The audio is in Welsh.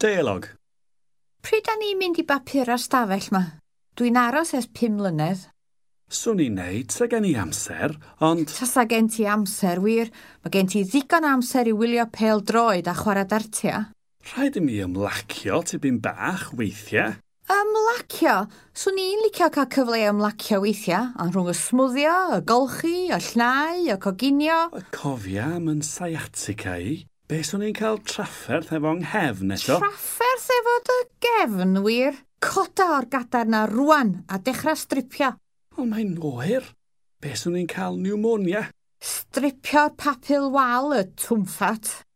Deialog. Pryd da ni'n mynd I bapur ar stafell ma? Dwi'n aros ers 5 mlynedd. Swn i'n neud sa gen I amser, ond... Tasa gen ti amser, wir. Mae gen ti ddigon amser I wylio pel droed a chwarae dartia. Rhaid I mi ymlacio tipyn bach weithiau. Ymlacio? Swn i'n licio cael cyfle I ymlacio weithiau, ond rhwng y smwddio, y golchi, y llnau, y coginio. Y cofia am yn sciatica I. Be swn i'n cael trafferth efo nghefn eto? Trafferth efo dy gefn, wir. Coda o'r gadar na rwan a dechrau stripio. Ond mae'n oer. Be swn i'n cael pneumonia? Stripio'r papil wal y twmffat.